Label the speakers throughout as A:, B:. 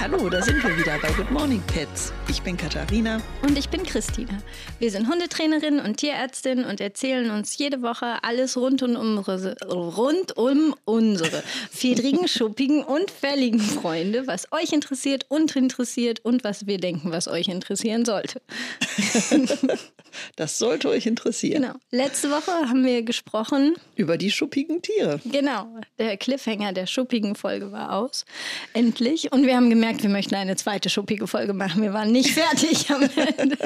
A: Hallo, da sind wir wieder bei Good Morning Pets. Ich bin Katharina.
B: Und ich bin Christina. Wir sind Hundetrainerin und Tierärztin und erzählen uns jede Woche alles rund um unsere fedrigen, schuppigen und fälligen Freunde, was euch interessiert und was wir denken, was euch interessieren sollte.
A: Das sollte euch interessieren.
B: Genau. Letzte Woche haben wir gesprochen
A: über die schuppigen Tiere.
B: Genau. Der Cliffhanger der schuppigen Folge war aus. Endlich. Und wir haben gemerkt, wir möchten eine zweite schuppige Folge machen. Wir waren nicht fertig am Ende.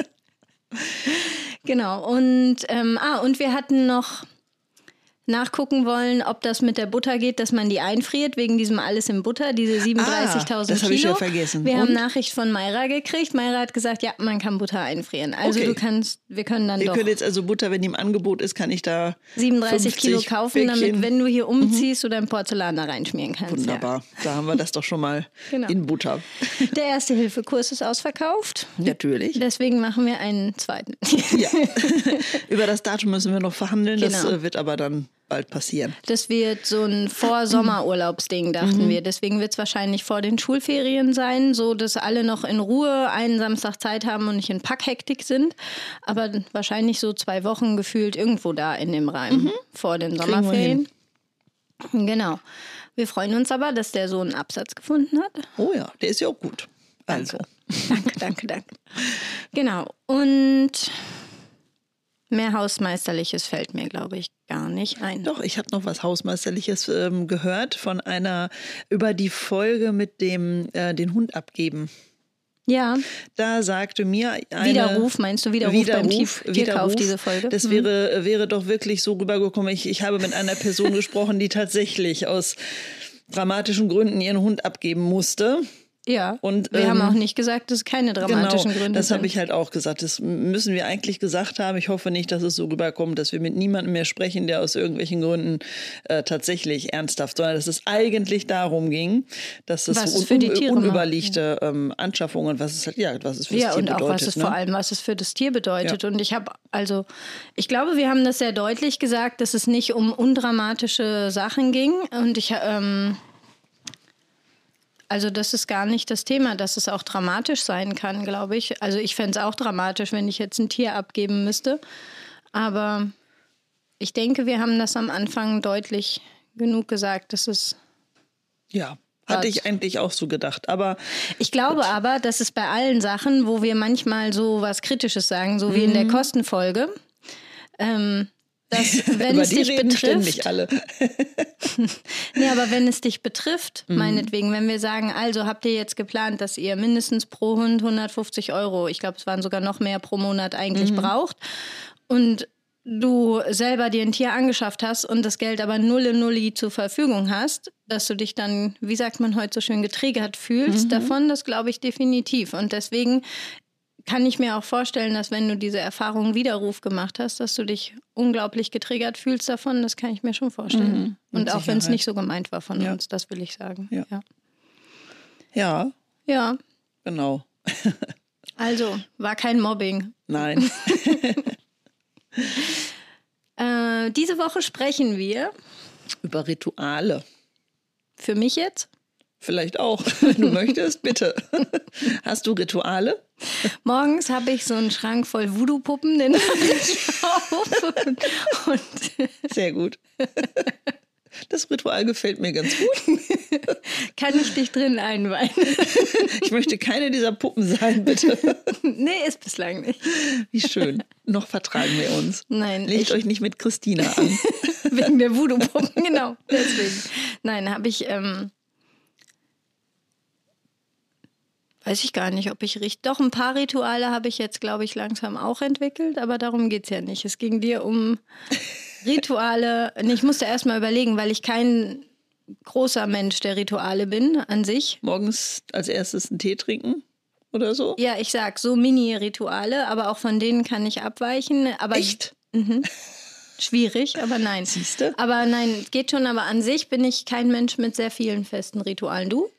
B: Genau. Und wir hatten noch nachgucken wollen, ob das mit der Butter geht, dass man die einfriert, wegen diesem Alles in Butter, diese 37.000 Kilo.
A: Das habe ich ja vergessen.
B: Wir haben Nachricht von Mayra gekriegt. Mayra hat gesagt, ja, man kann Butter einfrieren. Also
A: okay.
B: Wir können
A: jetzt also Butter, wenn die im Angebot ist, kann ich da
B: 37 Kilo kaufen, damit, wenn du hier umziehst, du dein Porzellan da reinschmieren kannst.
A: Wunderbar, ja. Da haben wir das doch schon mal in Butter.
B: Der Erste-Hilfe-Kurs ist ausverkauft.
A: Natürlich.
B: Deswegen machen wir einen zweiten.
A: Ja. Über das Datum müssen wir noch verhandeln, genau. Das wird aber dann bald passieren.
B: Das wird so ein Vorsommerurlaubsding, dachten wir. Deswegen wird es wahrscheinlich vor den Schulferien sein, so dass alle noch in Ruhe einen Samstag Zeit haben und nicht in Packhektik sind. Aber wahrscheinlich so 2 Wochen gefühlt irgendwo da in dem Rahmen vor den Sommerferien. Genau. Wir freuen uns aber, dass der so einen Absatz gefunden hat.
A: Oh ja, der ist ja auch gut. Also.
B: Danke. Genau. Und mehr Hausmeisterliches fällt mir, glaube ich, gar nicht ein.
A: Doch, ich habe noch was Hausmeisterliches gehört von über die Folge mit dem den Hund abgeben.
B: Ja.
A: Da sagte mir
B: Widerruf, meinst du? Widerruf beim Tierkauf, diese Folge?
A: Das wäre doch wirklich so rübergekommen. Ich habe mit einer Person gesprochen, die tatsächlich aus dramatischen Gründen ihren Hund abgeben musste.
B: Ja, und wir haben auch nicht gesagt, dass es keine dramatischen Gründe sind.
A: Das habe ich halt auch gesagt. Das müssen wir eigentlich gesagt haben. Ich hoffe nicht, dass es so rüberkommt, dass wir mit niemandem mehr sprechen, der aus irgendwelchen Gründen tatsächlich ernsthaft, sondern dass es eigentlich darum ging, dass es unüberlegte Anschaffungen, was es für das Tier bedeutet.
B: Ja, und auch vor allem, was es für das Tier bedeutet. Ja. Und ich glaube, wir haben das sehr deutlich gesagt, dass es nicht um undramatische Sachen ging. Und also das ist gar nicht das Thema, dass es auch dramatisch sein kann, glaube ich. Also ich fände es auch dramatisch, wenn ich jetzt ein Tier abgeben müsste. Aber ich denke, wir haben das am Anfang deutlich genug gesagt, dass es...
A: Ja, hatte ich eigentlich auch so gedacht. Aber
B: ich glaube aber, dass es bei allen Sachen, wo wir manchmal so was Kritisches sagen, so wie in der Kostenfolge... dass, wenn es dich betrifft,
A: alle.
B: Nee, aber wenn es dich betrifft, meinetwegen, wenn wir sagen, also habt ihr jetzt geplant, dass ihr mindestens pro Hund 150 €, ich glaube, es waren sogar noch mehr pro Monat eigentlich braucht und du selber dir ein Tier angeschafft hast und das Geld aber nulli zur Verfügung hast, dass du dich dann, wie sagt man heute so schön, getriggert fühlst davon, das glaube ich definitiv. Und deswegen kann ich mir auch vorstellen, dass wenn du diese Erfahrung Widerruf gemacht hast, dass du dich unglaublich getriggert fühlst davon. Das kann ich mir schon vorstellen. Und auch wenn es nicht so gemeint war von uns, das will ich sagen.
A: Ja.
B: Ja.
A: Genau.
B: Also, war kein Mobbing.
A: Nein.
B: Diese Woche sprechen wir
A: über Rituale.
B: Für mich jetzt?
A: Vielleicht auch, wenn du möchtest, bitte. Hast du Rituale?
B: Morgens habe ich so einen Schrank voll Voodoo-Puppen, den mache ich auf.
A: Sehr gut. Das Ritual gefällt mir ganz gut.
B: Kann ich dich drin einweihen?
A: Ich möchte keine dieser Puppen sein, bitte.
B: Nee, ist bislang nicht.
A: Wie schön. Noch vertragen wir uns.
B: Nein.
A: Legt euch nicht mit Christina an.
B: Wegen der Voodoo-Puppen, genau. Deswegen. Nein, habe ich... weiß ich gar nicht, ob ich richtig... Doch, ein paar Rituale habe ich jetzt, glaube ich, langsam auch entwickelt, aber darum geht es ja nicht. Es ging dir um Rituale. Ich musste erst mal überlegen, weil ich kein großer Mensch der Rituale bin an sich.
A: Morgens als erstes einen Tee trinken oder so?
B: Ja, ich sag so Mini-Rituale, aber auch von denen kann ich abweichen. Aber
A: echt?
B: Schwierig, aber nein.
A: Siehste?
B: Aber nein, geht schon, aber an sich bin ich kein Mensch mit sehr vielen festen Ritualen. Du?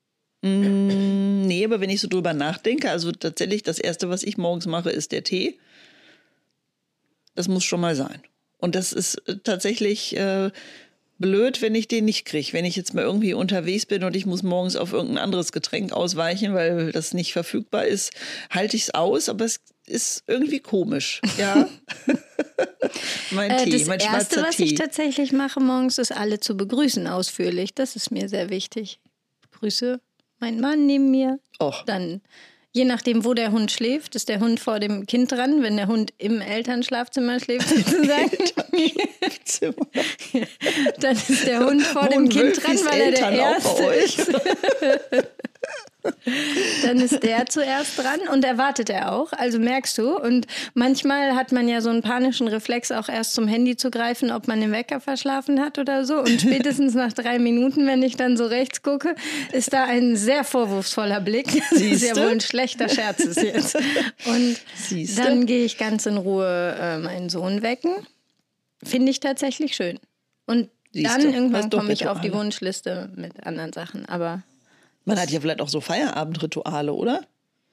A: Nee, aber wenn ich so drüber nachdenke, also tatsächlich das Erste, was ich morgens mache, ist der Tee. Das muss schon mal sein. Und das ist tatsächlich blöd, wenn ich den nicht kriege. Wenn ich jetzt mal irgendwie unterwegs bin und ich muss morgens auf irgendein anderes Getränk ausweichen, weil das nicht verfügbar ist, halte ich es aus, aber es ist irgendwie komisch. Ja. Mein Tee,
B: das
A: mein
B: Erste,
A: schwarzer
B: was
A: Tee.
B: ich tatsächlich mache morgens, ist alle zu begrüßen ausführlich. Das ist mir sehr wichtig. Ich begrüße meinen Mann neben mir.
A: Och.
B: Dann, je nachdem, wo der Hund schläft, ist der Hund vor dem Kind dran. Wenn der Hund im Elternschlafzimmer schläft, sozusagen, dann ist der Hund vor dem Kind dran, weil er der Erste ist. Dann ist der zuerst dran und erwartet er auch. Also merkst du. Und manchmal hat man ja so einen panischen Reflex, auch erst zum Handy zu greifen, ob man den Wecker verschlafen hat oder so. Und spätestens nach 3 Minuten, wenn ich dann so rechts gucke, ist da ein sehr vorwurfsvoller Blick. Das ist ja wohl ein schlechter Scherz ist jetzt. Und dann gehe ich ganz in Ruhe meinen Sohn wecken. Finde ich tatsächlich schön. Und dann irgendwann komme ich auf die Wunschliste mit anderen Sachen. Aber
A: man hat ja vielleicht auch so Feierabendrituale, oder?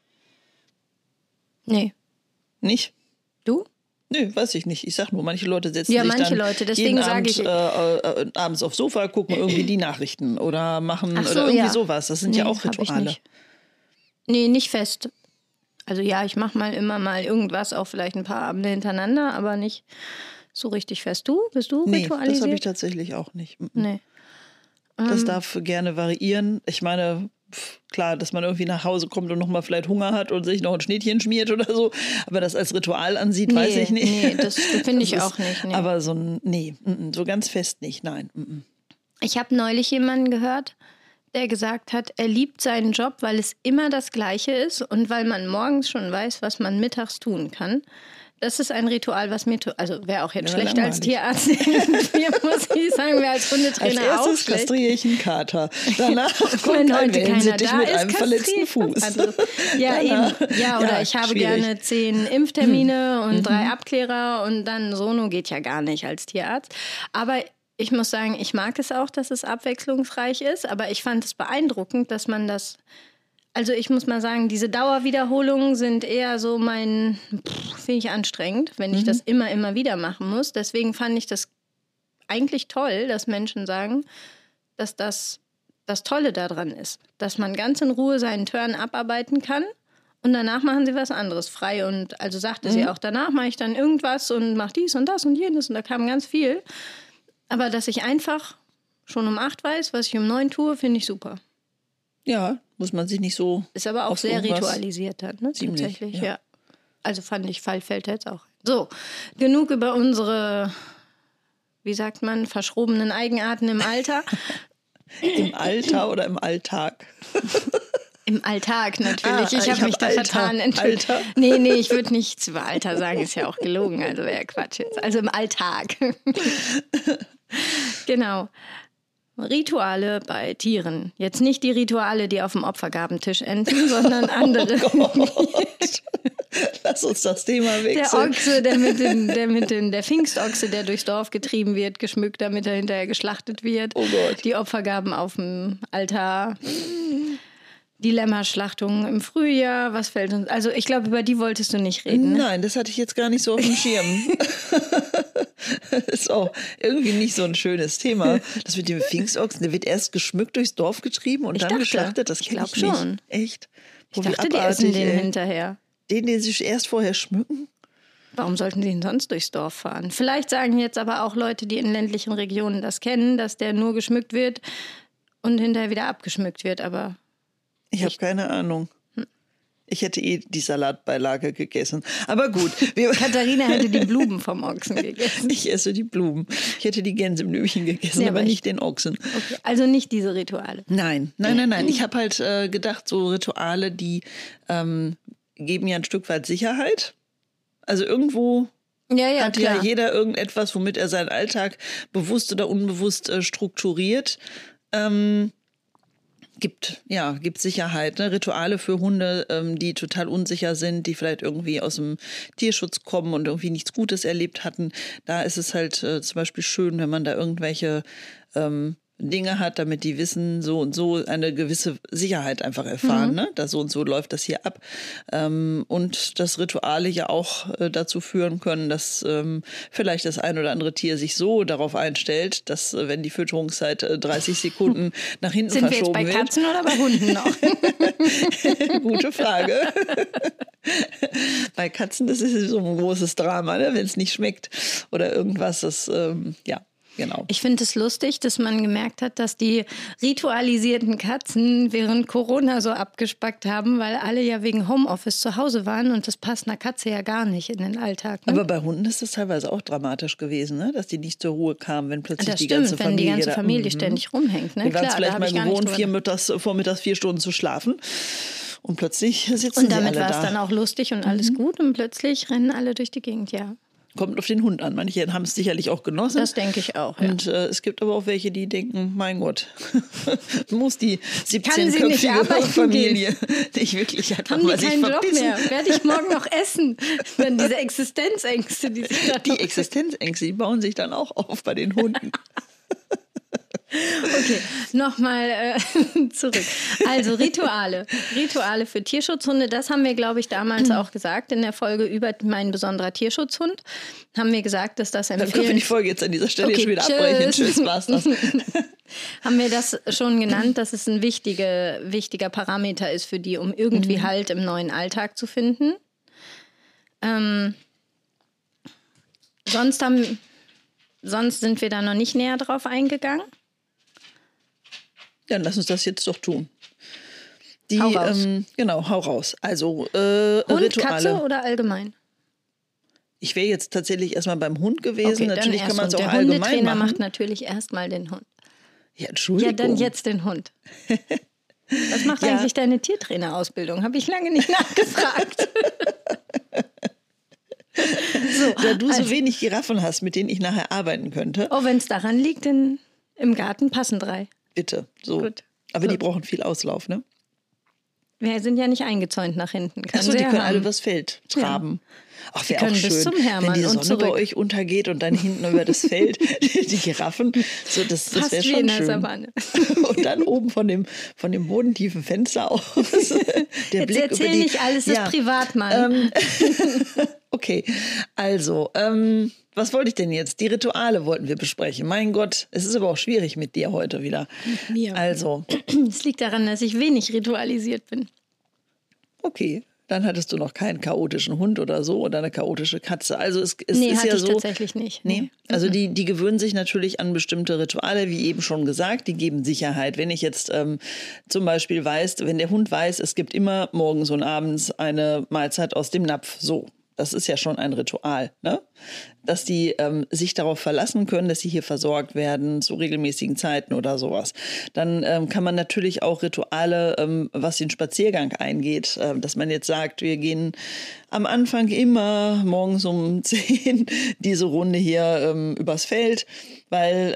B: Nee.
A: Nicht?
B: Du?
A: Nö, weiß ich nicht. Ich sag nur, manche Leute setzen
B: ja,
A: sich
B: manche
A: dann
B: Leute, deswegen sage ich
A: abends aufs Sofa, gucken irgendwie die Nachrichten oder machen
B: so,
A: oder irgendwie
B: ja.
A: sowas. Das sind ja auch Rituale.
B: Nicht. Nee, nicht fest. Also ja, ich mache immer mal irgendwas, auch vielleicht ein paar Abende hintereinander, aber nicht so richtig fest. Du? Bist du ritualisiert?
A: Das habe ich tatsächlich auch nicht.
B: Nee.
A: Das darf gerne variieren. Ich meine, klar, dass man irgendwie nach Hause kommt und nochmal vielleicht Hunger hat und sich noch ein Schnittchen schmiert oder so. Aber das als Ritual ansieht, weiß ich nicht.
B: Nee, das finde ich auch nicht. Nee.
A: Aber so so ganz fest nicht, nein.
B: Ich habe neulich jemanden gehört, der gesagt hat, er liebt seinen Job, weil es immer das Gleiche ist und weil man morgens schon weiß, was man mittags tun kann. Das ist ein Ritual, was mir also wäre auch jetzt schlecht als Tierarzt. Mir muss ich sagen, wäre als Hundetrainer
A: als
B: auch
A: erstes
B: schlecht.
A: Kastriere ich einen Kater. Danach
B: wenn heute keiner
A: dich
B: da
A: mit
B: ist,
A: einem verletzten Fuß.
B: Ja, eben. Ja, oder ich habe
A: schwierig.
B: gerne 10 Impftermine und 3 Abklärer und dann Sono geht ja gar nicht als Tierarzt. Aber ich muss sagen, ich mag es auch, dass es abwechslungsreich ist, aber ich fand es beeindruckend, dass man das. Also ich muss mal sagen, diese Dauerwiederholungen sind eher so finde ich anstrengend, wenn ich das immer wieder machen muss. Deswegen fand ich das eigentlich toll, dass Menschen sagen, dass das Tolle daran ist. Dass man ganz in Ruhe seinen Turn abarbeiten kann und danach machen sie was anderes frei. Und also sagte sie auch, danach mache ich dann irgendwas und mache dies und das und jenes. Und da kam ganz viel. Aber dass ich einfach schon um 8 weiß, was ich um 9 tue, finde ich super.
A: Ja, muss man sich nicht so.
B: Ist aber auch sehr ritualisiert dann, ne?
A: Ziemlich,
B: Tatsächlich, ja. Also fand ich, fällt jetzt auch. So, genug über unsere, wie sagt man, verschrobenen Eigenarten im Alter.
A: Im Alter oder im Alltag?
B: Im Alltag natürlich. Ich habe mich da vertan.
A: Alter?
B: Nee, ich würde nichts über Alter sagen, ist ja auch gelogen, also wäre Quatsch jetzt. Also im Alltag. Genau. Rituale bei Tieren. Jetzt nicht die Rituale, die auf dem Opfergabentisch enden, sondern andere.
A: Oh Gott. Lass uns das Thema wechseln.
B: Der Ochse, der Pfingstochse, der durchs Dorf getrieben wird, geschmückt, damit er hinterher geschlachtet wird.
A: Oh Gott.
B: Die Opfergaben auf dem Altar. Die Lämmerschlachtung im Frühjahr, was fällt uns? Also ich glaube, über die wolltest du nicht reden. Ne?
A: Nein, das hatte ich jetzt gar nicht so auf dem Schirm. Ist auch irgendwie nicht so ein schönes Thema. Das mit dem Pfingstochsen, der wird erst geschmückt durchs Dorf getrieben und dann geschlachtet. Das kenne ich nicht.
B: Schon.
A: Echt?
B: Ich dachte, die essen den hinterher.
A: Den sich erst vorher schmücken?
B: Warum sollten sie ihn sonst durchs Dorf fahren? Vielleicht sagen jetzt aber auch Leute, die in ländlichen Regionen das kennen, dass der nur geschmückt wird und hinterher wieder abgeschmückt wird, aber
A: ich habe keine Ahnung. Ich hätte die Salatbeilage gegessen. Aber gut.
B: Katharina hätte die Blumen vom Ochsen gegessen.
A: Ich esse die Blumen. Ich hätte die Gänseblümchen gegessen, aber nicht den Ochsen.
B: Okay. Also nicht diese Rituale.
A: Nein. Ich habe halt gedacht, so Rituale, die geben ja ein Stück weit Sicherheit. Also irgendwo hat ja jeder irgendetwas, womit er seinen Alltag bewusst oder unbewusst strukturiert. Gibt Sicherheit, ne? Rituale für Hunde, die total unsicher sind, die vielleicht irgendwie aus dem Tierschutz kommen und irgendwie nichts Gutes erlebt hatten. Da ist es halt zum Beispiel schön, wenn man da irgendwelche Dinge hat, damit die wissen, so und so eine gewisse Sicherheit einfach erfahren, ne? Da so und so läuft das hier ab. Und dass Rituale ja auch dazu führen können, dass vielleicht das ein oder andere Tier sich so darauf einstellt, dass wenn die Fütterungszeit 30 Sekunden nach hinten
B: Sind
A: verschoben
B: wir jetzt bei
A: wird.
B: Katzen oder bei Hunden noch?
A: Gute Frage. Bei Katzen, das ist so ein großes Drama, ne? Wenn es nicht schmeckt oder irgendwas, das, ja. Genau.
B: Ich finde es lustig, dass man gemerkt hat, dass die ritualisierten Katzen während Corona so abgespackt haben, weil alle ja wegen Homeoffice zu Hause waren und das passt einer Katze ja gar nicht in den Alltag. Ne?
A: Aber bei Hunden ist das teilweise auch dramatisch gewesen, ne? Dass die nicht zur Ruhe kamen, wenn plötzlich
B: das
A: die
B: stimmt,
A: ganze Familie
B: wenn die ganze Familie ständig rumhängt. Ne?
A: Wir waren es
B: Klar,
A: vielleicht mal gewohnt, vormittags 4 Stunden zu schlafen und plötzlich sitzen sie alle da.
B: Und damit war es dann auch lustig und alles gut und plötzlich rennen alle durch die Gegend, ja.
A: Kommt auf den Hund an. Manche haben es sicherlich auch genossen.
B: Das denke ich auch, ja.
A: Und es gibt aber auch welche, die denken, mein Gott, muss die 17-köpfige Familie nicht wirklich einfach mal sich verpissen. Haben die keinen Job mehr?
B: Werde ich morgen noch essen? Wenn diese Existenzängste, die sich dann
A: Die Existenzängste, die bauen sich dann auch auf bei den Hunden.
B: Okay, nochmal zurück. Also Rituale. Rituale für Tierschutzhunde, das haben wir, glaube ich, damals auch gesagt in der Folge über mein besonderer Tierschutzhund. Haben wir gesagt, dass das empfehlen...
A: Dann können wir die Folge jetzt an dieser Stelle schon wieder abbrechen. Tschüss, war's das.
B: Haben wir das schon genannt, dass es ein wichtiger Parameter ist für die, um irgendwie Halt im neuen Alltag zu finden. Sonst sind wir da noch nicht näher drauf eingegangen.
A: Dann lass uns das jetzt doch tun.
B: Hau raus.
A: Genau, hau raus. Also
B: Hund,
A: Rituale.
B: Katze oder allgemein?
A: Ich wäre jetzt tatsächlich erstmal beim Hund gewesen.
B: Okay,
A: natürlich kann man es auch
B: der
A: allgemein
B: Hundetrainer
A: machen.
B: macht natürlich erstmal den Hund.
A: Ja, Entschuldigung.
B: Ja, dann jetzt den Hund. Was macht eigentlich deine Tiertrainerausbildung? Habe ich lange nicht nachgefragt.
A: Da du so wenig Giraffen hast, mit denen ich nachher arbeiten könnte.
B: Oh, wenn es daran liegt, im Garten passen 3.
A: Bitte, so.
B: Gut.
A: Aber die brauchen viel Auslauf, ne?
B: Wir sind ja nicht eingezäunt nach hinten.
A: Achso, die können alle übers Feld traben. Ach, wäre auch schön,
B: bis zum Hermann
A: wenn die Sonne
B: und zurück.
A: bei euch untergeht und dann hinten über das Feld die Giraffen. So, das wäre schon
B: in der
A: schön.
B: Savanne.
A: Und dann oben von dem bodentiefen Fenster aus. Der
B: Jetzt
A: Blick
B: erzähl
A: über die,
B: nicht alles, ist privat, Mann.
A: Okay, also, was wollte ich denn jetzt? Die Rituale wollten wir besprechen. Mein Gott, es ist aber auch schwierig mit dir heute wieder.
B: Mit mir.
A: Also.
B: Es liegt daran, dass ich wenig ritualisiert bin.
A: Okay, dann hattest du noch keinen chaotischen Hund oder so oder eine chaotische Katze. Also es
B: nee,
A: ist
B: hatte
A: ja
B: ich
A: so.
B: Tatsächlich nicht.
A: Nee. Also die gewöhnen sich natürlich an bestimmte Rituale, wie eben schon gesagt, die geben Sicherheit. Wenn ich jetzt zum Beispiel weiß, wenn der Hund weiß, es gibt immer morgens und abends eine Mahlzeit aus dem Napf, so. Das ist ja schon ein Ritual, ne? Dass die sich darauf verlassen können, dass sie hier versorgt werden zu regelmäßigen Zeiten oder sowas. Dann kann man natürlich auch Rituale, was den Spaziergang eingeht, dass man jetzt sagt, wir gehen am Anfang immer morgens um 10 diese Runde hier übers Feld, weil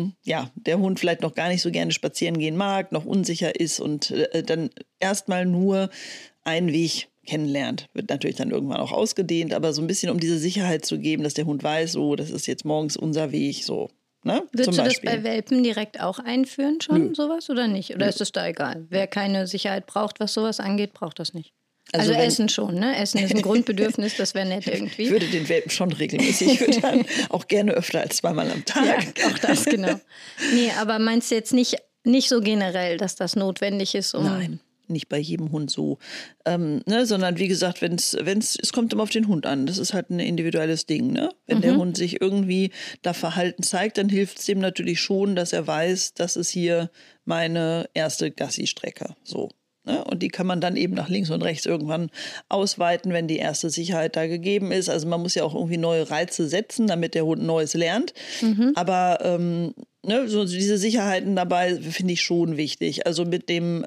A: der Hund vielleicht noch gar nicht so gerne spazieren gehen mag, noch unsicher ist und dann erstmal nur einen Weg kennenlernt. Wird natürlich dann irgendwann auch ausgedehnt, aber so ein bisschen, um diese Sicherheit zu geben, dass der Hund weiß, so, das ist jetzt morgens unser Weg, so. Ne?
B: Würdest du das bei Welpen direkt auch einführen schon, sowas, oder nicht? Oder ist es da egal? Wer keine Sicherheit braucht, was sowas angeht, braucht das nicht. Also Essen schon, ne? Essen ist ein Grundbedürfnis, das wäre nett irgendwie.
A: Ich würde den Welpen schon regelmäßig füttern, auch gerne öfter als 2-mal am Tag.
B: Ja, auch das, genau. Nee, aber meinst du jetzt nicht so generell, dass das notwendig ist?
A: Nein. Nicht bei jedem Hund so, sondern wie gesagt, es kommt immer auf den Hund an. Das ist halt ein individuelles Ding, ne? Wenn der Hund sich irgendwie da Verhalten zeigt, dann hilft es dem natürlich schon, dass er weiß, das ist hier meine erste Gassi-Strecke, so. Ne? Und die kann man dann eben nach links und rechts irgendwann ausweiten, wenn die erste Sicherheit da gegeben ist. Also man muss ja auch irgendwie neue Reize setzen, damit der Hund Neues lernt. Aber so diese Sicherheiten dabei finde ich schon wichtig. Also mit dem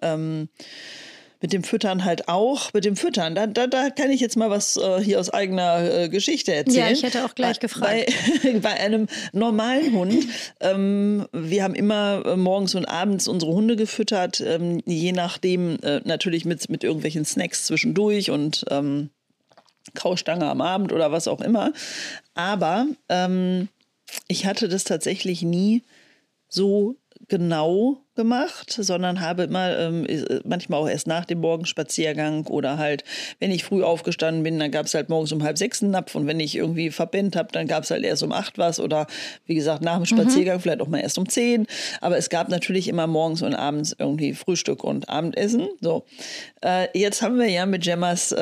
A: Füttern halt auch. Mit dem Füttern, da kann ich jetzt mal was hier aus eigener Geschichte erzählen.
B: Ja, ich hätte auch gleich gefragt.
A: Bei einem normalen Hund, wir haben immer morgens und abends unsere Hunde gefüttert, je nachdem natürlich mit irgendwelchen Snacks zwischendurch und Kaustange am Abend oder was auch immer. Aber ich hatte das tatsächlich nie so genau gemacht, sondern habe immer manchmal auch erst nach dem Morgenspaziergang oder halt, wenn ich früh aufgestanden bin, dann gab es halt morgens um 5:30 einen Napf und wenn ich irgendwie verpennt habe, dann gab es halt erst um 8 was oder wie gesagt nach dem Spaziergang vielleicht auch mal erst um 10. Aber es gab natürlich immer morgens und abends irgendwie Frühstück und Abendessen. So, jetzt haben wir ja mit Gemmas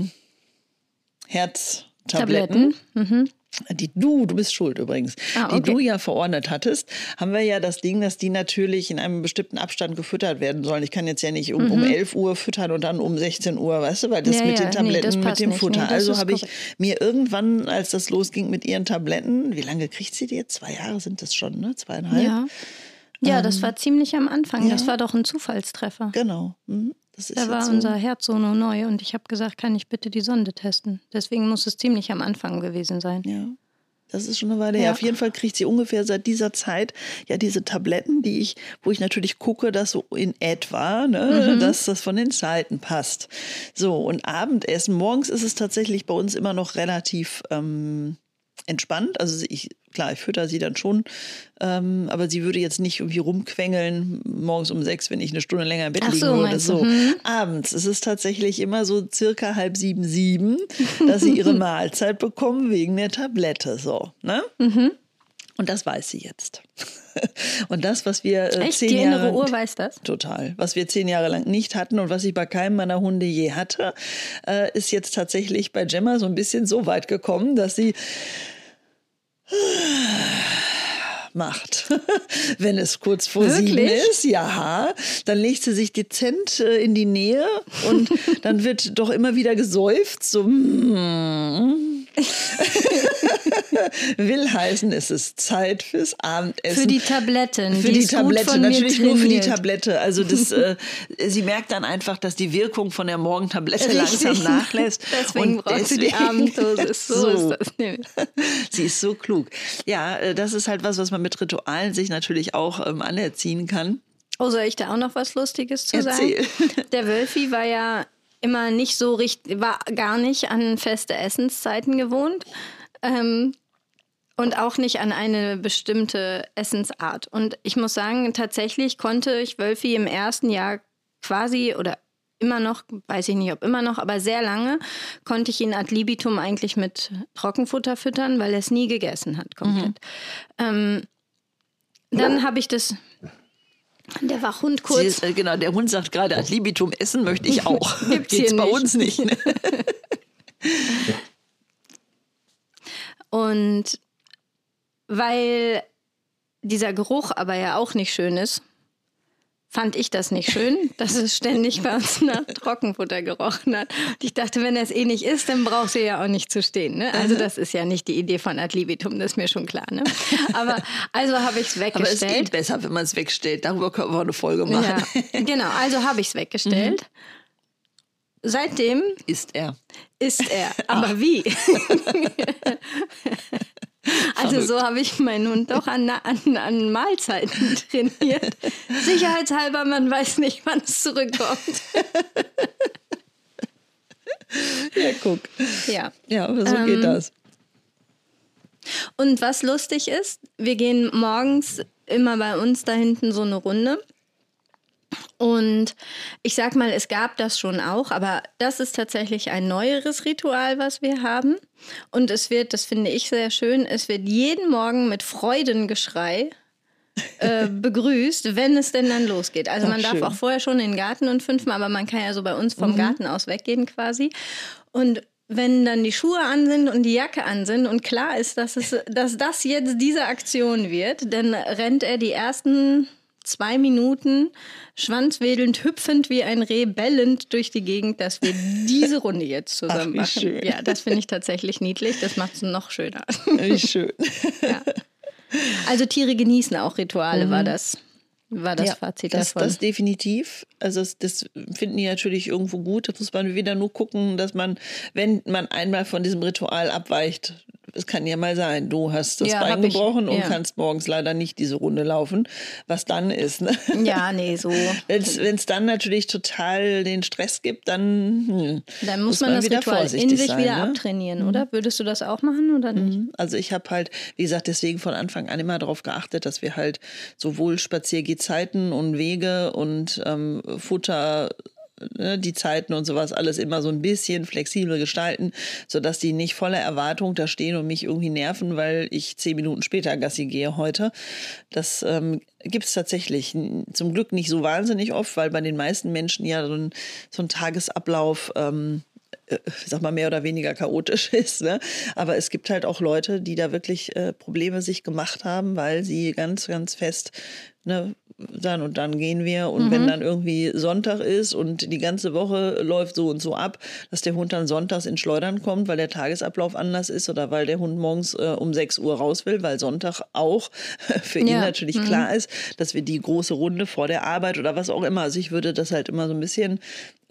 A: Herztabletten. Die du bist schuld übrigens, die du ja verordnet hattest, haben wir ja das Ding, dass die natürlich in einem bestimmten Abstand gefüttert werden sollen. Ich kann jetzt ja nicht um 11 Uhr füttern und dann um 16 Uhr, weißt du, weil das mit den Tabletten, mit dem Futter. Also habe ich mir irgendwann, als das losging mit ihren Tabletten, wie lange kriegt sie die jetzt? 2 Jahre sind das schon, ne? 2,5?
B: Ja. Ja, das war ziemlich am Anfang. Ja. Das war doch ein Zufallstreffer.
A: Genau.
B: Da war unser Herz so neu und ich habe gesagt, kann ich bitte die Sonde testen? Deswegen muss es ziemlich am Anfang gewesen sein.
A: Ja, das ist schon eine Weile her. Auf jeden Fall kriegt sie ungefähr seit dieser Zeit ja diese Tabletten, wo ich natürlich gucke, dass so in etwa, dass das von den Zeiten passt. So, und Abendessen, morgens ist es tatsächlich bei uns immer noch relativ entspannt. Also ich fütter sie dann schon, aber sie würde jetzt nicht irgendwie rumquengeln morgens um 6, wenn ich eine Stunde länger im Bett liegen würde. So. Abends ist es tatsächlich immer so circa 6:30, 7, dass sie ihre Mahlzeit bekommen wegen der Tablette. So, ne? Und das weiß sie jetzt. Und das, was wir 10 Jahre...
B: Die innere Uhr weiß das?
A: Total. Was wir 10 Jahre lang nicht hatten und was ich bei keinem meiner Hunde je hatte, ist jetzt tatsächlich bei Gemma so ein bisschen so weit gekommen, dass sie macht. Wenn es kurz vor 7 ist, ja, dann legt sie sich dezent in die Nähe und dann wird doch immer wieder geseufzt, so will heißen, es ist Zeit fürs Abendessen.
B: Für die Tabletten.
A: Für die Tablette, natürlich nur für die Tablette. Also sie merkt dann einfach, dass die Wirkung von der Morgentablette langsam nachlässt.
B: Deswegen braucht sie die Abenddosis. So ist das nämlich.
A: Sie ist so klug. Ja, das ist halt was man mit Ritualen sich natürlich auch anerziehen kann.
B: Oh, soll ich da auch noch was Lustiges zu sagen? Der Wölfi war ja immer nicht so richtig, war gar nicht an feste Essenszeiten gewohnt. Und auch nicht an eine bestimmte Essensart. Und ich muss sagen, tatsächlich konnte ich Wölfi im ersten Jahr quasi oder immer noch, weiß ich nicht, ob immer noch, aber sehr lange konnte ich ihn ad libitum eigentlich mit Trockenfutter füttern, weil er es nie gegessen hat komplett. Dann habe ich das... Der Wachhund kurz.
A: Genau, der Hund sagt gerade, ad libitum essen möchte ich auch. Geht's bei uns nicht. Ne?
B: Und weil dieser Geruch aber ja auch nicht schön ist, fand ich das nicht schön, dass es ständig bei uns nach Trockenfutter gerochen hat. Und ich dachte, wenn er es eh nicht isst, dann braucht sie ja auch nicht zu stehen. Ne? Also das ist ja nicht die Idee von ad libitum, das ist mir schon klar. Ne? Aber also habe ich es weggestellt.
A: Aber es geht besser, wenn man es wegstellt. Darüber können wir eine Folge machen.
B: Ja, genau, also habe ich es weggestellt. Seitdem
A: isst er.
B: Aber wie? Also so habe ich meinen Hund doch an Mahlzeiten trainiert. Sicherheitshalber, man weiß nicht, wann es zurückkommt.
A: Ja, guck. Ja, aber so geht das.
B: Und was lustig ist, wir gehen morgens immer bei uns da hinten so eine Runde. Und ich sag mal, es gab das schon auch, aber das ist tatsächlich ein neueres Ritual, was wir haben. Und es wird, das finde ich sehr schön, es wird jeden Morgen mit Freudengeschrei begrüßt, wenn es denn dann losgeht. Also man darf auch vorher schon in den Garten und 5-mal, aber man kann ja so bei uns vom Garten aus weggehen quasi. Und wenn dann die Schuhe an sind und die Jacke an sind und klar ist, dass das jetzt diese Aktion wird, dann rennt er die ersten 2 Minuten schwanzwedelnd, hüpfend wie ein Reh, bellend durch die Gegend, dass wir diese Runde jetzt zusammen machen.
A: Schön.
B: Ja, das finde ich tatsächlich niedlich. Das macht es noch schöner.
A: Wie schön.
B: Ja. Also Tiere genießen auch Rituale, war das Fazit davon.
A: Das definitiv. Also das finden die natürlich irgendwo gut. Da muss man wieder nur gucken, dass man, wenn man einmal von diesem Ritual abweicht, es kann ja mal sein, du hast das
B: Ja,
A: Bein
B: hab ich,
A: gebrochen und
B: ja.
A: kannst morgens leider nicht diese Runde laufen, was dann ist. Ne?
B: Ja, nee, so.
A: Wenn es dann natürlich total den Stress gibt, dann
B: Muss man das
A: wieder
B: Ritual
A: vorsichtig
B: in sich
A: sein,
B: wieder
A: ne?
B: abtrainieren, oder? Würdest du das auch machen oder nicht?
A: Also ich habe halt, wie gesagt, deswegen von Anfang an immer darauf geachtet, dass wir halt sowohl Spaziergehzeiten und Wege und Futter, die Zeiten und sowas alles immer so ein bisschen flexibel gestalten, sodass die nicht voller Erwartung da stehen und mich irgendwie nerven, weil ich 10 Minuten später Gassi gehe heute. Das gibt es tatsächlich zum Glück nicht so wahnsinnig oft, weil bei den meisten Menschen ja so ein Tagesablauf sag mal, mehr oder weniger chaotisch ist. Ne? Aber es gibt halt auch Leute, die da wirklich Probleme sich gemacht haben, weil sie ganz, ganz fest, ne, dann und dann gehen wir. Und wenn dann irgendwie Sonntag ist und die ganze Woche läuft so und so ab, dass der Hund dann sonntags ins Schleudern kommt, weil der Tagesablauf anders ist oder weil der Hund morgens um 6 Uhr raus will, weil Sonntag auch für ihn natürlich klar ist, dass wir die große Runde vor der Arbeit oder was auch immer, also ich würde das halt immer so ein bisschen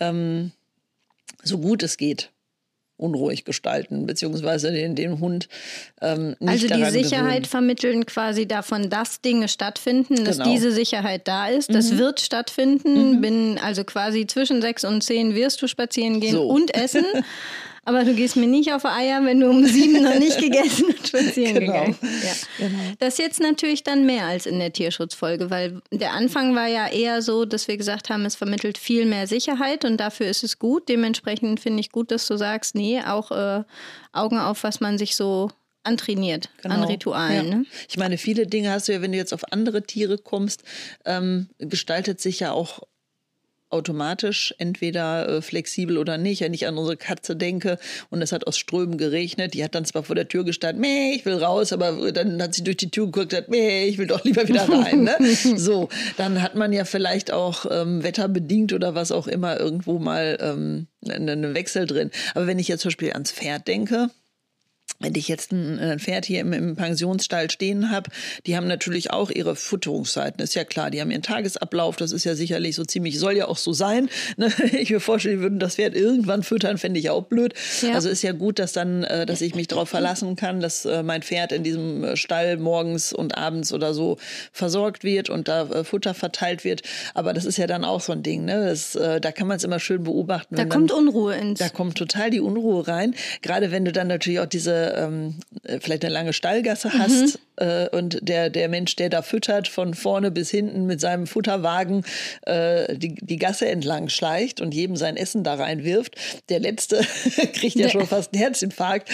A: so gut es geht, unruhig gestalten, beziehungsweise den Hund nicht
B: Also die
A: daran
B: Sicherheit
A: gewöhnen.
B: vermitteln quasi davon, dass Dinge stattfinden, dass
A: Genau.
B: diese Sicherheit da ist. Das wird stattfinden. Also quasi zwischen 6 und 10 wirst du spazieren gehen
A: So.
B: und essen. Aber du gehst mir nicht auf Eier, wenn du um 7 noch nicht gegessen und spazieren
A: Genau.
B: gegangen bist. Ja.
A: Genau.
B: Das ist jetzt natürlich dann mehr als in der Tierschutzfolge, weil der Anfang war ja eher so, dass wir gesagt haben, es vermittelt viel mehr Sicherheit und dafür ist es gut. Dementsprechend finde ich gut, dass du sagst, nee, auch Augen auf, was man sich so antrainiert an Ritualen.
A: Ja.
B: Ne?
A: Ich meine, viele Dinge hast du ja, wenn du jetzt auf andere Tiere kommst, gestaltet sich ja auch automatisch, entweder flexibel oder nicht. Wenn ich an unsere Katze denke und es hat aus Strömen geregnet, die hat dann zwar vor der Tür gestanden, meh, ich will raus, aber dann hat sie durch die Tür geguckt und gesagt, meh, ich will doch lieber wieder rein. Ne? So, dann hat man ja vielleicht auch wetterbedingt oder was auch immer irgendwo mal einen Wechsel drin. Aber wenn ich jetzt zum Beispiel ans Pferd denke, wenn ich jetzt ein Pferd hier im Pensionsstall stehen habe, die haben natürlich auch ihre Futterungszeiten, ist ja klar. Die haben ihren Tagesablauf, das ist ja sicherlich so ziemlich, soll ja auch so sein. Ne? Ich mir vorstellen, die würden das Pferd irgendwann füttern, fände ich auch blöd. Ja. Also ist ja gut, dass dass ich mich darauf verlassen kann, dass mein Pferd in diesem Stall morgens und abends oder so versorgt wird und da Futter verteilt wird. Aber das ist ja dann auch so ein Ding, ne? Da kann man es immer schön beobachten.
B: Da kommt Unruhe ins.
A: Da kommt total die Unruhe rein. Gerade wenn du dann natürlich auch diese vielleicht eine lange Stallgasse hast und der Mensch, der da füttert, von vorne bis hinten mit seinem Futterwagen die Gasse entlang schleicht und jedem sein Essen da reinwirft, der Letzte kriegt ja schon fast einen Herzinfarkt.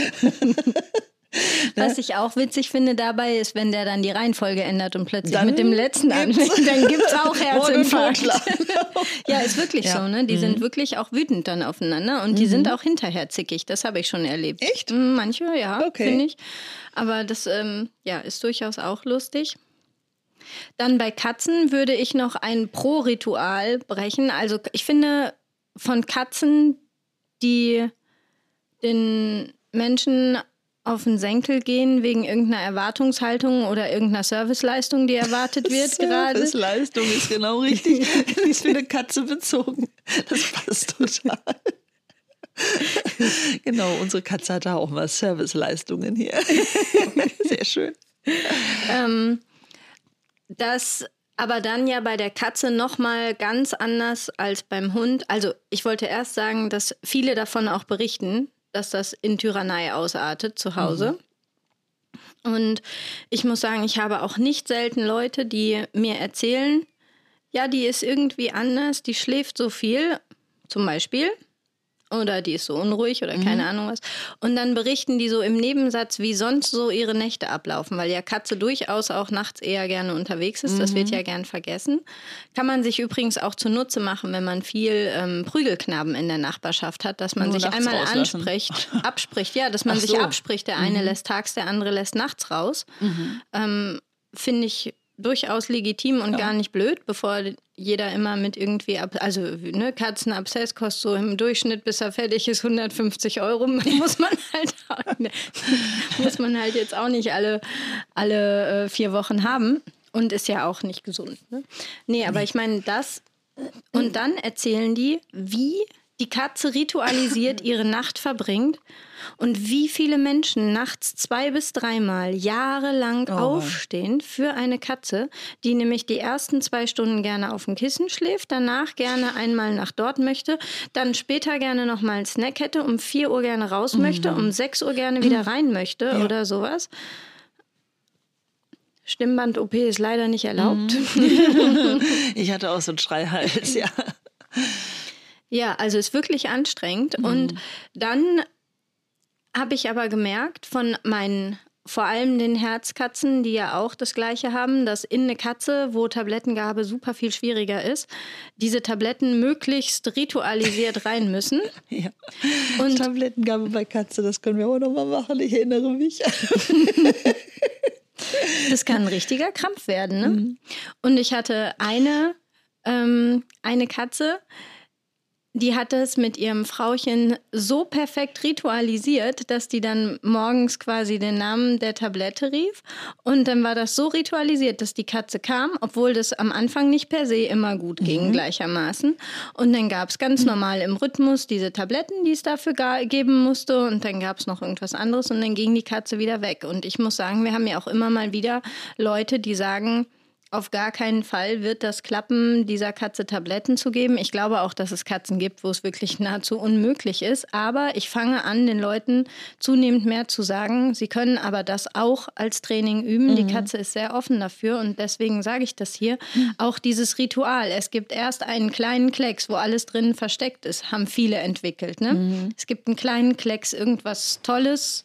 B: Was ich auch witzig finde dabei ist, wenn der dann die Reihenfolge ändert und plötzlich dann mit dem letzten anfängt, dann gibt es auch Herzinfarkt. Ja, ist wirklich so, ne? Die sind wirklich auch wütend dann aufeinander und die sind auch hinterher zickig. Das habe ich schon erlebt.
A: Echt?
B: Manche, ja, finde ich. Aber das ist durchaus auch lustig. Dann bei Katzen würde ich noch ein Pro-Ritual brechen. Also ich finde von Katzen, die den Menschen auf den Senkel gehen wegen irgendeiner Erwartungshaltung oder irgendeiner Serviceleistung, die erwartet wird gerade.
A: Serviceleistung ist genau richtig. Die ist für eine Katze bezogen. Das passt total. Genau, unsere Katze hat da auch mal Serviceleistungen hier. Sehr schön.
B: Das aber dann ja bei der Katze noch mal ganz anders als beim Hund. Also ich wollte erst sagen, dass viele davon auch berichten, dass das in Tyrannei ausartet zu Hause. Und ich muss sagen, ich habe auch nicht selten Leute, die mir erzählen, ja, die ist irgendwie anders, die schläft so viel, zum Beispiel, oder die ist so unruhig oder keine Ahnung was. Und dann berichten die so im Nebensatz, wie sonst so ihre Nächte ablaufen, weil ja Katze durchaus auch nachts eher gerne unterwegs ist. Das wird ja gern vergessen. Kann man sich übrigens auch zunutze machen, wenn man viel Prügelknaben in der Nachbarschaft hat, dass man sich einmal abspricht. Ja, dass man sich abspricht. Der eine lässt tags, der andere lässt nachts raus. Finde ich durchaus legitim und gar nicht blöd, bevor jeder immer mit irgendwie, Katzenabszess kostet so im Durchschnitt, bis er fertig ist, 150 €. Muss man halt jetzt auch nicht alle 4 Wochen haben und ist ja auch nicht gesund. Ne? Nee, aber ich meine das und dann erzählen die, wie die Katze ritualisiert ihre Nacht verbringt und wie viele Menschen nachts 2 bis 3 Mal jahrelang aufstehen für eine Katze, die nämlich die ersten 2 Stunden gerne auf dem Kissen schläft, danach gerne einmal nach dort möchte, dann später gerne noch mal einen Snack hätte, um 4 Uhr gerne raus möchte, um 6 Uhr gerne wieder rein möchte oder sowas. Stimmband-OP ist leider nicht erlaubt.
A: Ich hatte auch so einen Schreihals, ja.
B: Ja, also ist wirklich anstrengend. Und dann habe ich aber gemerkt von meinen, vor allem den Herzkatzen, die ja auch das Gleiche haben, dass in eine Katze, wo Tablettengabe super viel schwieriger ist, diese Tabletten möglichst ritualisiert rein müssen.
A: Ja. Und Tablettengabe bei Katze, das können wir auch noch mal machen, ich erinnere mich.
B: Das kann ein richtiger Krampf werden, ne? Und ich hatte eine Katze, die hatte es mit ihrem Frauchen so perfekt ritualisiert, dass die dann morgens quasi den Namen der Tablette rief. Und dann war das so ritualisiert, dass die Katze kam, obwohl das am Anfang nicht per se immer gut ging gleichermaßen. Und dann gab es ganz normal im Rhythmus diese Tabletten, die es dafür geben musste. Und dann gab es noch irgendwas anderes und dann ging die Katze wieder weg. Und ich muss sagen, wir haben ja auch immer mal wieder Leute, die sagen, auf gar keinen Fall wird das klappen, dieser Katze Tabletten zu geben. Ich glaube auch, dass es Katzen gibt, wo es wirklich nahezu unmöglich ist. Aber ich fange an, den Leuten zunehmend mehr zu sagen, sie können aber das auch als Training üben. Die Katze ist sehr offen dafür und deswegen sage ich das hier. Auch dieses Ritual. Es gibt erst einen kleinen Klecks, wo alles drin versteckt ist, haben viele entwickelt. Ne? Es gibt einen kleinen Klecks, irgendwas Tolles.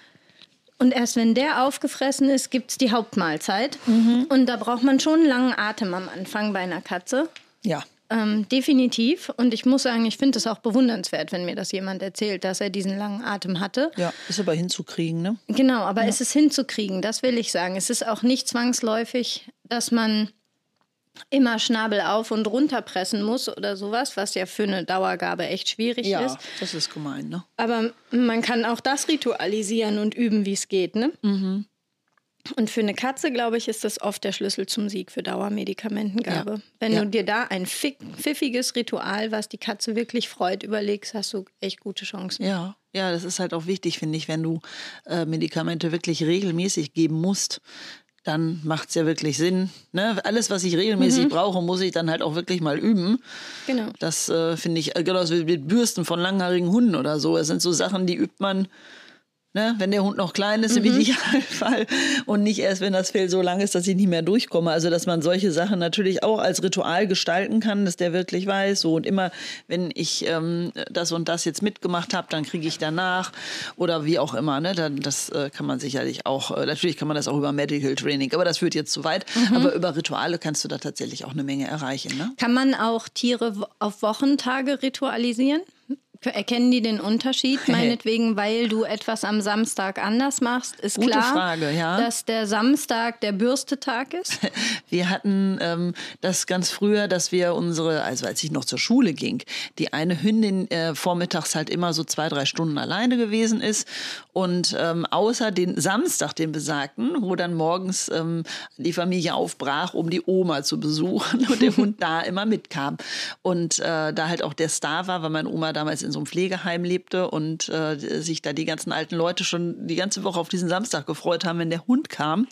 B: Und erst wenn der aufgefressen ist, gibt es die Hauptmahlzeit. Und da braucht man schon einen langen Atem am Anfang bei einer Katze.
A: Ja.
B: Definitiv. Und ich muss sagen, ich finde es auch bewundernswert, wenn mir das jemand erzählt, dass er diesen langen Atem hatte.
A: Ja, ist aber hinzukriegen, ne?
B: Genau, aber es ist hinzukriegen, das will ich sagen. Es ist auch nicht zwangsläufig, dass man immer Schnabel auf und runter pressen muss oder sowas, was ja für eine Dauergabe echt schwierig ist.
A: Ja, das ist gemein, ne?
B: Aber man kann auch das ritualisieren und üben, wie es geht, ne? Und für eine Katze, glaube ich, ist das oft der Schlüssel zum Sieg für Dauermedikamentengabe.
A: Ja.
B: Wenn du dir da ein pfiffiges Ritual, was die Katze wirklich freut, überlegst, hast du echt gute Chancen.
A: Ja, das ist halt auch wichtig, finde ich, wenn du Medikamente wirklich regelmäßig geben musst, dann macht es ja wirklich Sinn. Ne? Alles, was ich regelmäßig brauche, muss ich dann halt auch wirklich mal üben.
B: Genau.
A: Das finde ich, genauso wie mit Bürsten von langhaarigen Hunden oder so. Es sind so Sachen, die übt man, ne? Wenn der Hund noch klein ist, im Idealfall. Und nicht erst, wenn das Fell so lang ist, dass ich nicht mehr durchkomme. Also, dass man solche Sachen natürlich auch als Ritual gestalten kann, dass der wirklich weiß, so und immer, wenn ich das und das jetzt mitgemacht habe, dann kriege ich danach oder wie auch immer. Ne? Das kann man sicherlich auch, natürlich kann man das auch über Medical Training, aber das führt jetzt zu weit. Aber über Rituale kannst du da tatsächlich auch eine Menge erreichen. Ne?
B: Kann man auch Tiere auf Wochentage ritualisieren? Erkennen die den Unterschied? Meinetwegen, weil du etwas am Samstag anders machst, ist
A: Gute
B: klar,
A: Frage, ja.
B: dass der Samstag der Bürstetag ist?
A: Wir hatten das ganz früher, dass wir also als ich noch zur Schule ging, die eine Hündin vormittags halt immer so 2-3 Stunden alleine gewesen ist und außer den Samstag, den besagten, wo dann morgens die Familie aufbrach, um die Oma zu besuchen und der Hund da immer mitkam. Und da halt auch der Star war, weil meine Oma damals in so einem Pflegeheim lebte und sich da die ganzen alten Leute schon die ganze Woche auf diesen Samstag gefreut haben, wenn der Hund kam.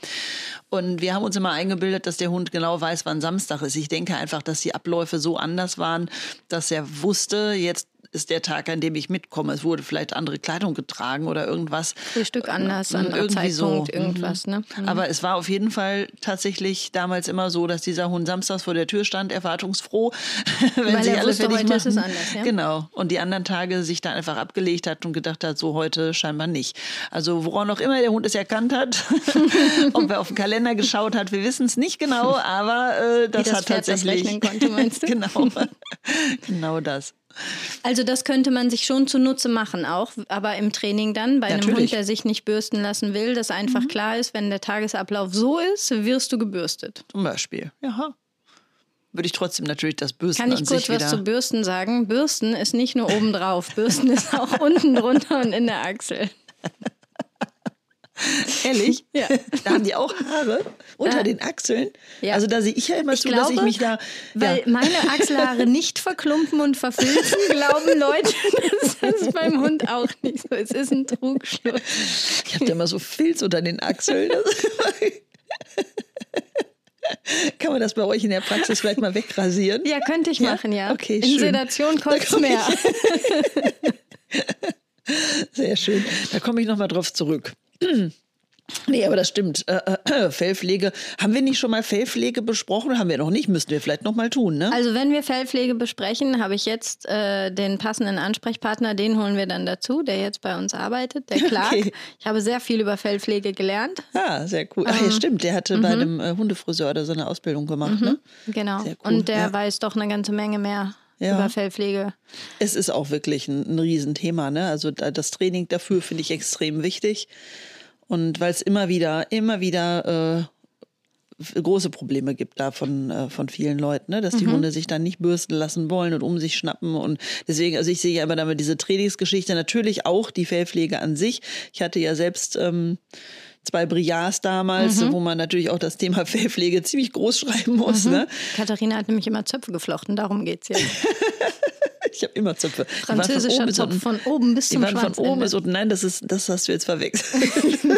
A: Und wir haben uns immer eingebildet, dass der Hund genau weiß, wann Samstag ist. Ich denke einfach, dass die Abläufe so anders waren, dass er wusste, jetzt ist der Tag, an dem ich mitkomme. Es wurde vielleicht andere Kleidung getragen oder irgendwas.
B: Frühstück anders, anderer Zeitpunkt, irgendwas. Ne?
A: Aber es war auf jeden Fall tatsächlich damals immer so, dass dieser Hund samstags vor der Tür stand, erwartungsfroh. Wenn
B: weil
A: sich
B: er
A: alle
B: wusste,
A: fertig
B: heute
A: machen.
B: ist es anders. Ja?
A: Genau. Und die anderen Tage sich dann einfach abgelegt hat und gedacht hat, so heute scheinbar nicht. Also woran auch immer der Hund es erkannt hat, ob er auf den Kalender geschaut hat, wir wissen es nicht genau, aber das hat
B: Pferd
A: tatsächlich...
B: das rechnen konnte, meinst du?
A: Genau das.
B: Also das könnte man sich schon zunutze machen auch, aber im Training dann bei einem Hund, der sich nicht bürsten lassen will, dass einfach klar ist, wenn der Tagesablauf so ist, wirst du gebürstet.
A: Zum Beispiel, ja. Würde ich trotzdem natürlich das Bürsten
B: an sich wieder... Kann ich kurz was zu Bürsten sagen? Bürsten ist nicht nur oben drauf, Bürsten ist auch unten drunter und in der Achsel.
A: Ehrlich?
B: Ja.
A: Da haben die auch Haare unter den Achseln?
B: Ja.
A: Also da sehe ich ja immer zu, dass ich mich da...
B: Weil meine Achselhaare nicht verklumpen und verfilzen, glauben Leute, das ist beim Hund auch nicht so. Es ist ein Trugschluss.
A: Ich habe da immer so Filz unter den Achseln. Kann man das bei euch in der Praxis vielleicht mal wegrasieren?
B: Ja, könnte ich machen, ja.
A: Okay,
B: in
A: schön.
B: Sedation kostet es mehr.
A: Sehr schön. Da komme ich nochmal drauf zurück. Nee, aber das stimmt. Fellpflege. Haben wir nicht schon mal Fellpflege besprochen? Haben wir noch nicht. Müssten wir vielleicht noch mal tun, ne?
B: Also wenn wir Fellpflege besprechen, habe ich jetzt den passenden Ansprechpartner, den holen wir dann dazu, der jetzt bei uns arbeitet, der Clark.
A: Okay.
B: Ich habe sehr viel über Fellpflege gelernt.
A: Ah, sehr cool. Ach ja, stimmt. Der hatte bei einem Hundefriseur oder so eine Ausbildung gemacht, ne?
B: Genau.
A: Sehr cool.
B: Und der weiß doch eine ganze Menge mehr über Fellpflege.
A: Es ist auch wirklich ein Riesenthema, ne? Also das Training dafür finde ich extrem wichtig. Und weil es immer wieder große Probleme gibt da von vielen Leuten, ne? Dass die Hunde sich dann nicht bürsten lassen wollen und um sich schnappen. Und deswegen, also ich sehe ja immer damit diese Trainingsgeschichte, natürlich auch die Fellpflege an sich. Ich hatte ja selbst 2 Briards damals, wo man natürlich auch das Thema Fellpflege ziemlich groß schreiben muss. Ne?
B: Katharina hat nämlich immer Zöpfe geflochten, darum geht's jetzt.
A: Ich habe immer Zöpfe.
B: Französischer Zopf von oben bis zum Schwanzende.
A: Von oben bis unten. Nein, das hast du jetzt verwechselt.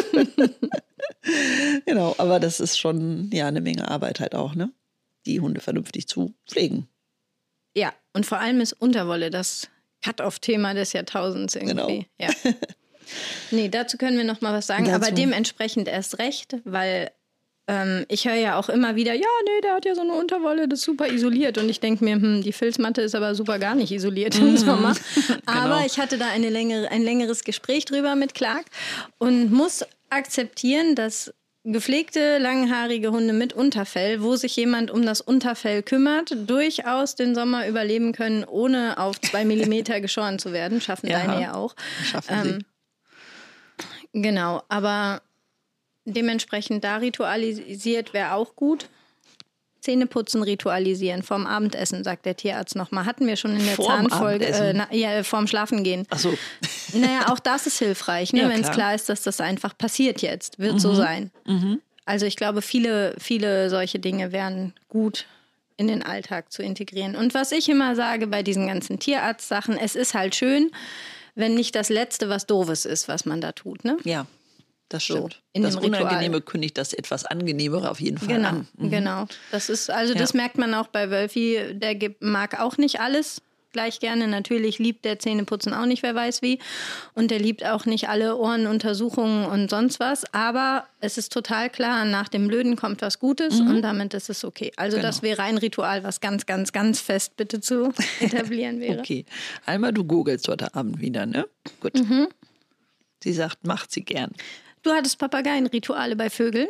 A: Genau, aber das ist schon eine Menge Arbeit halt auch, ne? Die Hunde vernünftig zu pflegen.
B: Ja, und vor allem ist Unterwolle das Cut-off-Thema des Jahrtausends irgendwie.
A: Genau.
B: Ja. Nee, dazu können wir noch mal was sagen, aber dementsprechend erst recht, weil ich höre ja auch immer wieder, der hat ja so eine Unterwolle, das ist super isoliert. Und ich denke mir, die Filzmatte ist aber super gar nicht isoliert im Sommer. Aber
A: Genau.
B: ich hatte da ein längeres Gespräch drüber mit Clark und muss akzeptieren, dass gepflegte, langhaarige Hunde mit Unterfell, wo sich jemand um das Unterfell kümmert, durchaus den Sommer überleben können, ohne auf 2 Millimeter geschoren zu werden. Schaffen deine ja auch.
A: Schaffen sie.
B: Genau, aber dementsprechend da ritualisiert wäre auch gut. Zähneputzen ritualisieren vorm Abendessen, sagt der Tierarzt nochmal. Hatten wir schon in der Zahnfolge. Vorm Schlafengehen.
A: Ach so.
B: Naja, auch das ist hilfreich, ne?
A: Ja,
B: Wenn es klar ist, dass das einfach passiert jetzt. Wird so sein. Also ich glaube, viele solche Dinge wären gut in den Alltag zu integrieren. Und was ich immer sage bei diesen ganzen Tierarzt-Sachen, es ist halt schön, wenn nicht das Letzte, was Doofes ist, was man da tut, ne?
A: Ja. Das stimmt.
B: In
A: das
B: dem Ritual.
A: Unangenehme kündigt das etwas Angenehmere auf jeden Fall an.
B: Genau. Das ist, das merkt man auch bei Wölfi. Der mag auch nicht alles gleich gerne. Natürlich liebt der Zähneputzen auch nicht, wer weiß wie. Und der liebt auch nicht alle Ohrenuntersuchungen und sonst was. Aber es ist total klar, nach dem Blöden kommt was Gutes und damit ist es okay. Also das wäre ein Ritual, was ganz, ganz, ganz fest bitte zu etablieren wäre.
A: Okay. Alma, du googelst heute Abend wieder, ne? Gut. Sie sagt, macht sie gern.
B: Du hattest Papageienrituale bei Vögeln?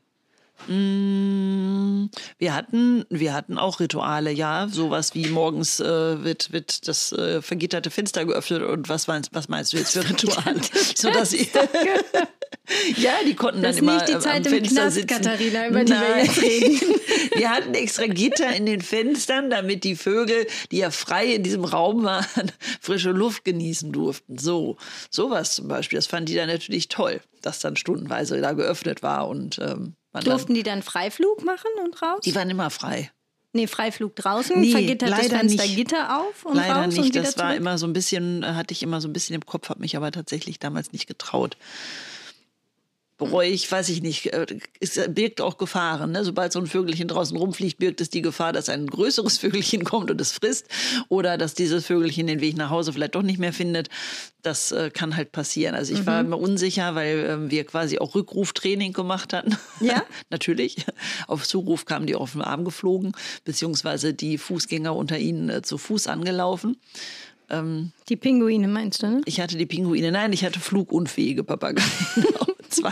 A: Wir hatten auch Rituale, ja. Sowas wie morgens wird das vergitterte Fenster geöffnet und was meinst du jetzt für Rituale? Sodass ja, die konnten dann immer
B: Das ist nicht die Zeit
A: am
B: im
A: Fenster
B: Knast,
A: sitzen.
B: Katharina, über die wir jetzt reden.
A: Wir hatten extra Gitter in den Fenstern, damit die Vögel, die ja frei in diesem Raum waren, frische Luft genießen durften. Sowas zum Beispiel, das fanden die dann natürlich toll, dass dann stundenweise da geöffnet war und
B: durften die dann Freiflug machen und raus?
A: Die waren immer frei.
B: Nee, Freiflug draußen,
A: Nee,
B: vergittertes
A: leider
B: Fenster,
A: nicht.
B: Gitter auf und
A: Leider
B: raus
A: nicht.
B: und wieder
A: Das war
B: zurück?
A: immer so ein bisschen, hatte ich immer so ein bisschen im Kopf, habe mich aber tatsächlich damals nicht getraut. Bereue ich, weiß ich nicht, es birgt auch Gefahren. Ne? Sobald so ein Vögelchen draußen rumfliegt, birgt es die Gefahr, dass ein größeres Vögelchen kommt und es frisst. Oder dass dieses Vögelchen den Weg nach Hause vielleicht doch nicht mehr findet. Das kann halt passieren. Also ich war immer unsicher, weil wir quasi auch Rückruftraining gemacht hatten.
B: Ja?
A: Natürlich. Auf Zuruf kamen die auf den Arm geflogen, beziehungsweise die Fußgänger unter ihnen zu Fuß angelaufen.
B: Die Pinguine meinst du, ne?
A: Ich hatte die Pinguine. Nein, ich hatte flugunfähige Papageien. 2.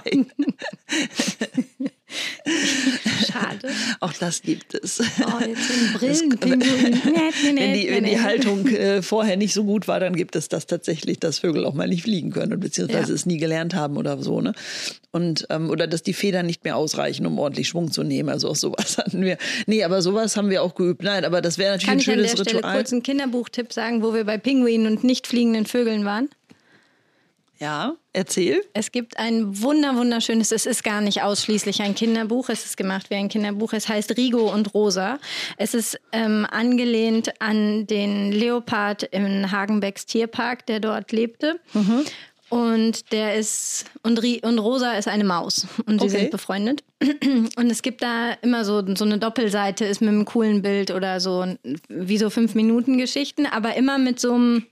B: Schade.
A: Auch das gibt es.
B: Oh, jetzt sind Brillenpinguine.
A: Wenn die Haltung vorher nicht so gut war, dann gibt es das tatsächlich, dass Vögel auch mal nicht fliegen können, beziehungsweise es nie gelernt haben oder so. Ne? Und, oder dass die Federn nicht mehr ausreichen, um ordentlich Schwung zu nehmen. Also auch sowas hatten wir. Nee, aber sowas haben wir auch geübt. Nein, aber das wäre natürlich ein schönes Ritual.
B: Kann ich an der Stelle kurz einen Kinderbuchtipp sagen, wo wir bei Pinguinen und nicht fliegenden Vögeln waren?
A: Ja, erzähl.
B: Es gibt ein wunderschönes, es ist gar nicht ausschließlich ein Kinderbuch, es ist gemacht wie ein Kinderbuch, es heißt Rigo und Rosa. Es ist angelehnt an den Leopard im Hagenbecks Tierpark, der dort lebte. Und und Rosa ist eine Maus und sie sind befreundet. Und es gibt da immer so eine Doppelseite, ist mit einem coolen Bild oder so, wie so 5-Minuten-Geschichten, aber immer mit so einem,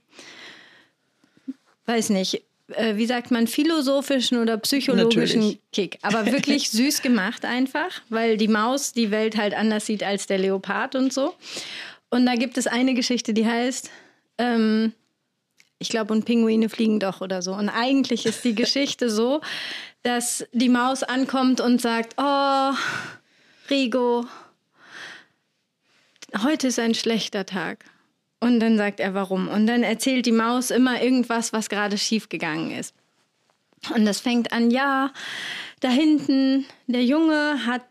B: weiß nicht, wie sagt man, philosophischen oder psychologischen Kick. Aber wirklich süß gemacht einfach, weil die Maus die Welt halt anders sieht als der Leopard und so. Und da gibt es eine Geschichte, die heißt, ich glaube, und Pinguine fliegen doch oder so. Und eigentlich ist die Geschichte so, dass die Maus ankommt und sagt, oh, Rigo, heute ist ein schlechter Tag. Und dann sagt er, warum? Und dann erzählt die Maus immer irgendwas, was gerade schiefgegangen ist. Und das fängt an, ja, da hinten, der Junge hat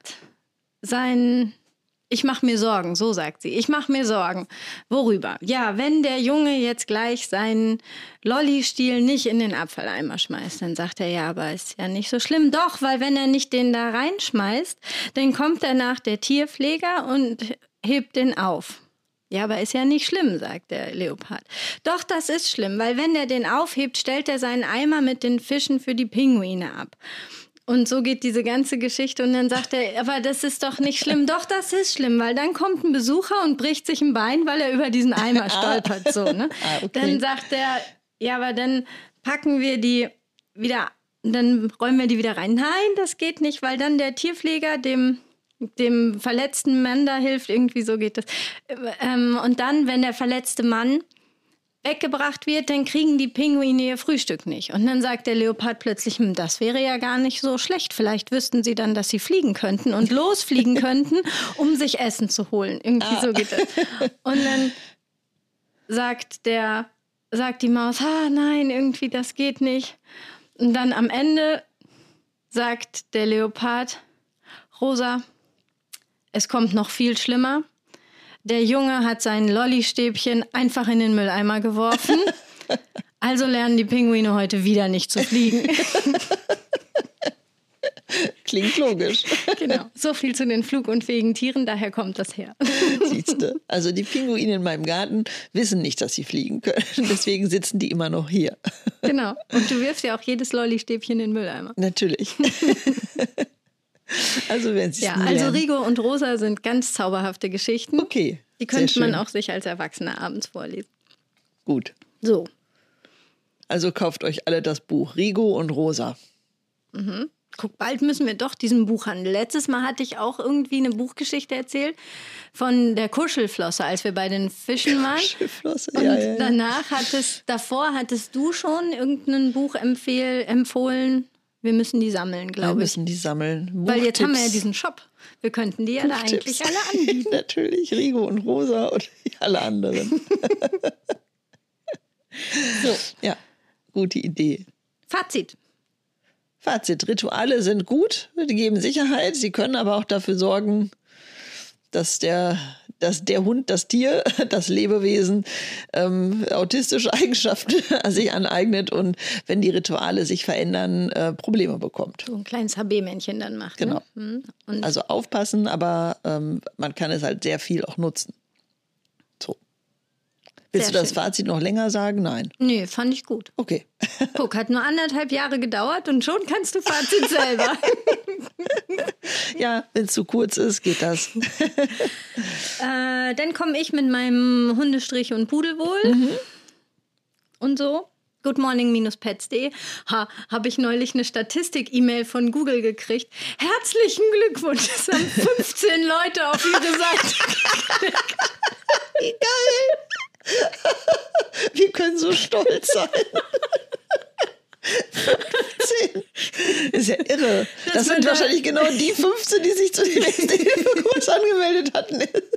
B: ich mache mir Sorgen, so sagt sie. Ich mache mir Sorgen. Worüber? Ja, wenn der Junge jetzt gleich seinen Lolli-Stiel nicht in den Abfalleimer schmeißt, dann sagt er, ja, aber ist ja nicht so schlimm. Doch, weil wenn er nicht den da reinschmeißt, dann kommt danach der Tierpfleger und hebt den auf. Ja, aber ist ja nicht schlimm, sagt der Leopard. Doch, das ist schlimm, weil wenn er den aufhebt, stellt er seinen Eimer mit den Fischen für die Pinguine ab. Und so geht diese ganze Geschichte und dann sagt er, aber das ist doch nicht schlimm. Doch, das ist schlimm, weil dann kommt ein Besucher und bricht sich ein Bein, weil er über diesen Eimer stolpert. So, ne? Dann sagt er, ja, aber dann packen wir die wieder, dann räumen wir die wieder rein. Nein, das geht nicht, weil dann der Tierpfleger dem verletzten Mann da hilft, irgendwie so geht das. Und dann, wenn der verletzte Mann weggebracht wird, dann kriegen die Pinguine ihr Frühstück nicht. Und dann sagt der Leopard plötzlich, das wäre ja gar nicht so schlecht. Vielleicht wüssten sie dann, dass sie fliegen könnten und losfliegen könnten, um sich Essen zu holen. Irgendwie so geht das. Und dann sagt die Maus, nein, irgendwie das geht nicht. Und dann am Ende sagt der Leopard, Rosa, es kommt noch viel schlimmer. Der Junge hat sein Lolli-Stäbchen einfach in den Mülleimer geworfen. Also lernen die Pinguine heute wieder nicht zu fliegen.
A: Klingt logisch.
B: Genau. So viel zu den flugunfähigen Tieren, daher kommt das her.
A: Siehste, also die Pinguine in meinem Garten wissen nicht, dass sie fliegen können. Deswegen sitzen die immer noch hier.
B: Genau. Und du wirfst ja auch jedes Lolli-Stäbchen in den Mülleimer.
A: Natürlich. Also wenn Sie
B: also Rigo und Rosa sind ganz zauberhafte Geschichten.
A: Okay.
B: Die könnte man auch sich als Erwachsener abends vorlesen.
A: Gut.
B: So.
A: Also kauft euch alle das Buch Rigo und Rosa.
B: Mhm. Guck, bald müssen wir doch diesen Buchhandel. Letztes Mal hatte ich auch irgendwie eine Buchgeschichte erzählt von der Kuschelflosse, als wir bei den Fischen waren.
A: Kuschelflosse,
B: und
A: ja.
B: Danach hattest du schon irgendein Buch empfohlen. Wir müssen die sammeln, glaube ich.
A: Wir müssen die sammeln.
B: Weil jetzt haben wir ja diesen Shop. Wir könnten die ja da eigentlich alle anbieten.
A: Natürlich, Rigo und Rosa und alle anderen.
B: So.
A: Ja, gute Idee.
B: Fazit,
A: Rituale sind gut, die geben Sicherheit. Sie können aber auch dafür sorgen, dass der Hund, das Tier, das Lebewesen autistische Eigenschaften sich aneignet und wenn die Rituale sich verändern, Probleme bekommt.
B: So ein kleines HB-Männchen dann macht.
A: Genau.
B: Ne? Und
A: also aufpassen, aber man kann es halt sehr viel auch nutzen. So. Willst du das Fazit noch länger sagen? Nein.
B: Nee, fand ich gut.
A: Okay.
B: Guck, hat nur 1,5 Jahre gedauert und schon kannst du Fazit selber.
A: Ja, wenn es zu kurz ist, geht das.
B: Dann komme ich mit meinem Hundestrich und Pudelwohl und so. goodmorning-pets.de habe ich neulich eine Statistik-E-Mail von Google gekriegt. Herzlichen Glückwunsch, es haben 15 Leute auf ihre Seite geklickt.
A: Wie geil! Wir können so stolz sein. 15. Ist ja irre. Das sind wahrscheinlich genau die 15, die sich zu dem Hilfekurs angemeldet hatten.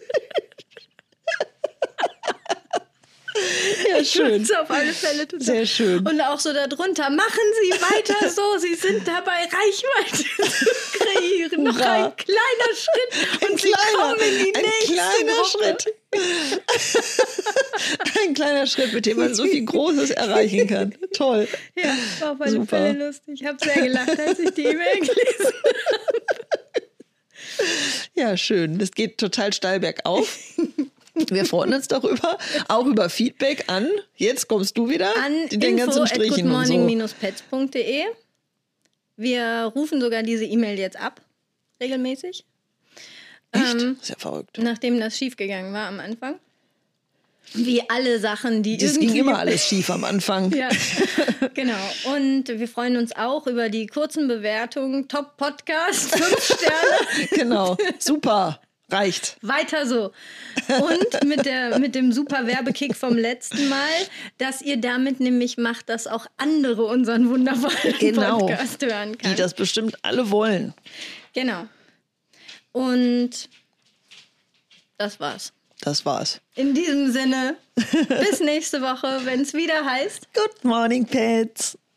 A: Ja, schön.
B: Das ist auf alle Fälle total.
A: Sehr schön.
B: Und auch so darunter, machen Sie weiter so, Sie sind dabei, Reichweite zu kreieren. Noch ein kleiner Schritt und Sie kommen in die nächste Gruppe.
A: Ein kleiner Schritt, mit dem man so viel Großes erreichen kann. Toll.
B: Ja, war auf alle Fälle lustig. Ich habe sehr gelacht, als ich die E-Mail gelesen habe.
A: Ja, schön. Das geht total steil bergauf. Wir freuen uns darüber, auch über Feedback an, jetzt kommst du wieder,
B: an
A: den ganzen Strichen und so.
B: info@goodmorning-pets.de. Wir rufen sogar diese E-Mail jetzt ab, regelmäßig.
A: Echt? Ist ja verrückt.
B: Nachdem das schiefgegangen war am Anfang. Wie alle Sachen, die
A: das
B: irgendwie...
A: ging immer alles schief am Anfang.
B: Ja, genau. Und wir freuen uns auch über die kurzen Bewertungen. Top-Podcast, 5 Sterne.
A: Genau, super. Reicht.
B: Weiter so. Und mit dem super Werbekick vom letzten Mal, dass ihr damit nämlich macht, dass auch andere unseren wundervollen Podcast hören können.
A: Die das bestimmt alle wollen.
B: Genau. Und das war's.
A: Das war's.
B: In diesem Sinne, bis nächste Woche, wenn es wieder heißt
A: Good Morning Pets.